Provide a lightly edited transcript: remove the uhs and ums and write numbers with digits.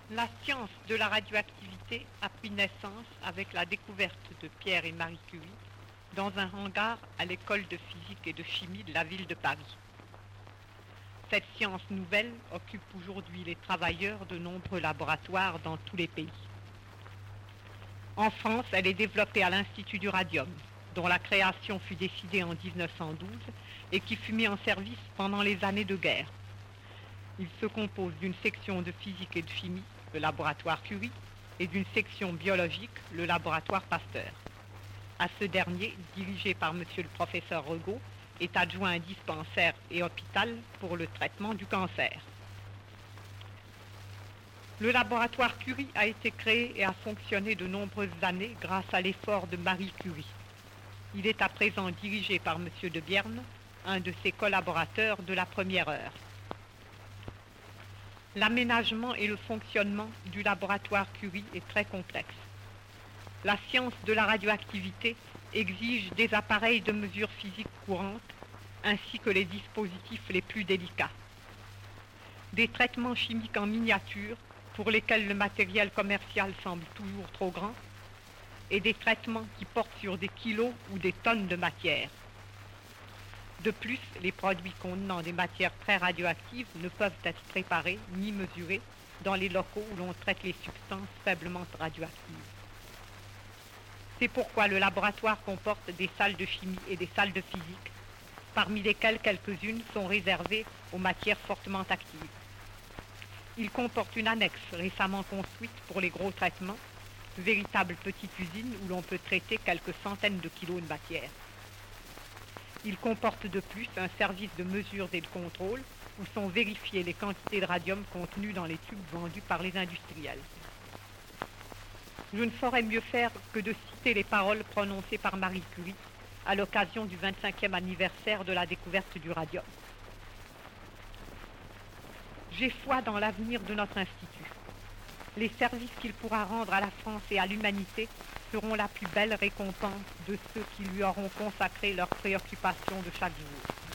La science de la radioactivité a pris naissance avec la découverte de Pierre et Marie Curie dans un hangar à l'école de physique et de chimie de la ville de Paris. Cette science nouvelle occupe aujourd'hui les travailleurs de nombreux laboratoires dans tous les pays. En France, elle est développée à l'Institut du Radium, dont la création fut décidée en 1912 et qui fut mis en service pendant les années de guerre. Il se compose d'une section de physique et de chimie, le laboratoire Curie, et d'une section biologique, le laboratoire Pasteur. À ce dernier, dirigé par M. le professeur Regaud, est adjoint un dispensaire et hôpital pour le traitement du cancer. Le laboratoire Curie a été créé et a fonctionné de nombreuses années grâce à l'effort de Marie Curie. Il est à présent dirigé par M. de Bierne, un de ses collaborateurs de la première heure. L'aménagement et le fonctionnement du laboratoire Curie est très complexe. La science de la radioactivité exige des appareils de mesure physique courante ainsi que les dispositifs les plus délicats. Des traitements chimiques en miniature pour lesquels le matériel commercial semble toujours trop grand et des traitements qui portent sur des kilos ou des tonnes de matière. De plus, les produits contenant des matières très radioactives ne peuvent être préparés ni mesurés dans les locaux où l'on traite les substances faiblement radioactives. C'est pourquoi le laboratoire comporte des salles de chimie et des salles de physique, parmi lesquelles quelques-unes sont réservées aux matières fortement actives. Il comporte une annexe récemment construite pour les gros traitements, véritable petite usine où l'on peut traiter quelques centaines de kilos de matière. Il comporte de plus un service de mesure et de contrôle où sont vérifiées les quantités de radium contenues dans les tubes vendus par les industriels. Je ne saurais mieux faire que de citer les paroles prononcées par Marie Curie à l'occasion du 25e anniversaire de la découverte du radium. J'ai foi dans l'avenir de notre institut. Les services qu'il pourra rendre à la France et à l'humanité seront la plus belle récompense de ceux qui lui auront consacré leurs préoccupations de chaque jour.